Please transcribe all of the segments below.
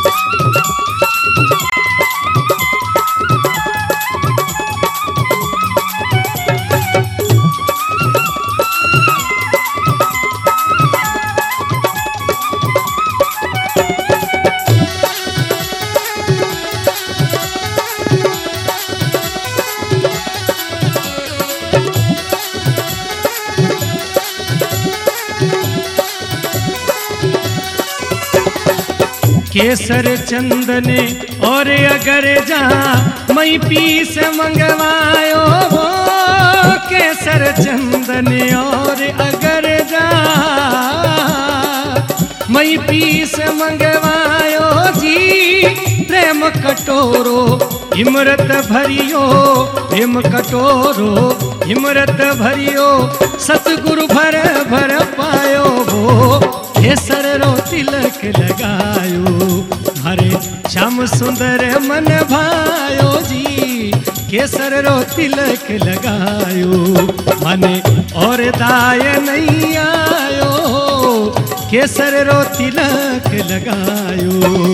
केसर चंदने और अगर जहाँ मई पीस मंगवायो वो केसर चंदने और अगर जहाँ मई पीस मंगवायो जी प्रेम कटोरो हिमरत भरियो हिम कटोरो हिमरत भरियो सतगुरु भर भर पायो वो केसर रो तिलक लगायो हरे श्याम सुंदर मन भायो जी केसर रो तिलक लगायो मने और दाय नहीं आयो केसर रो तिलक लगायो।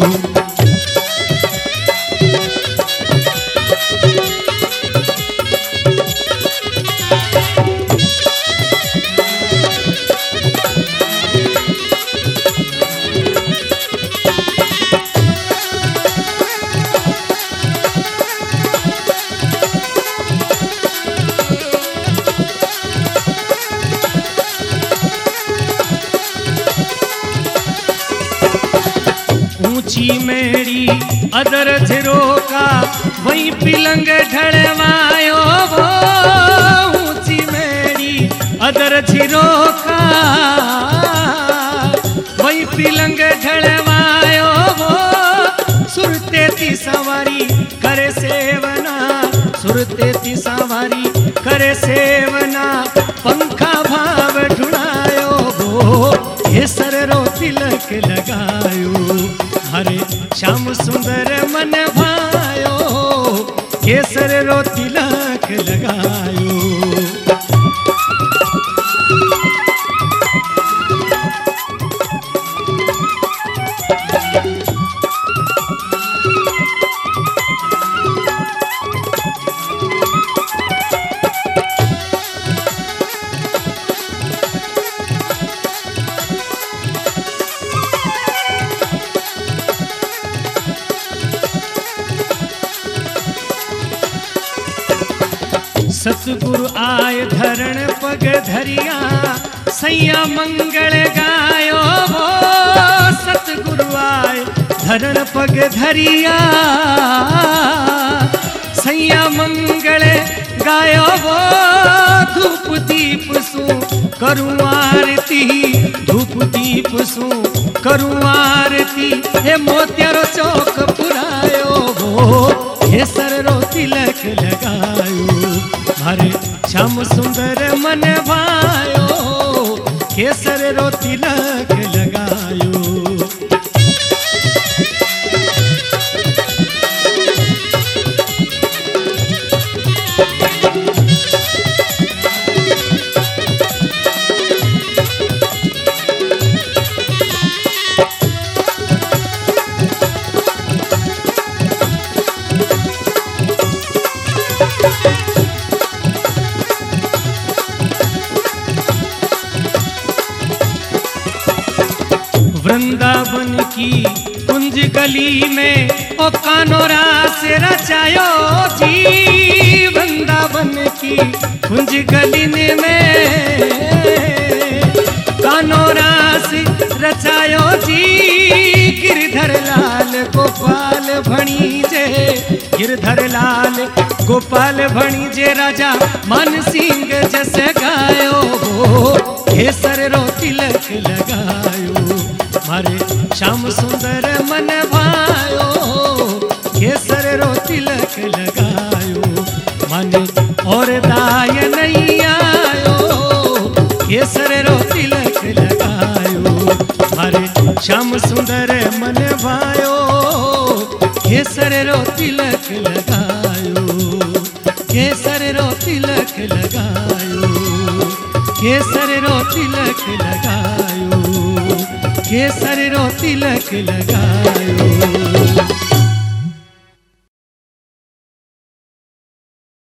ऊंची मेरी अदर झरोका वही पिलंग ढड़वायो वो ऊंची मेरी अदर झरोका वही पिलंग ढड़वायो वो सुरते ती सवारी करे सेवना सुरते ती सवारी करे सेवना पंखा भाव ढुड़ायो वो केसर रो तिलक लगायो हरे श्याम सुंदर मन भायो केसर रो तिलक लगायो। सतगुरु आय धरण पग धरिया सैया मंगल गायो वो सतगुरु आय धरण पग धरिया सैया मंगल गायो वो धूप दीप सु करूं आरती धूप दीप सु करूं आरती हे मोतियारो चौक पुरायो वो केसर रो तिलक लगायो हरे श्याम सुंदर मन भायो केसर रो तिलक लगायो। वृंदावन की कुंज गली में ओ कानोरा से रचायो जी वृंदावन की कुंज गली में कानोरा से रचायो जी गिरधर लाल गोपाल भणीजे गिरधर लाल गोपाल भणीजे राजा मन सिंह जस गायो केसर रो तिलक लगायो मारे श्याम सुंदर मन भायो केसर रो तिलक लगायो माने और दाय नहीं आयो केसर रो तिलक लगायो मारे श्याम सुंदर मन भायो केसर रो तिलक लगायो केसर रो तिलक लगायो केसर रो तिलक लगायो केसर रो तिलक लगायो।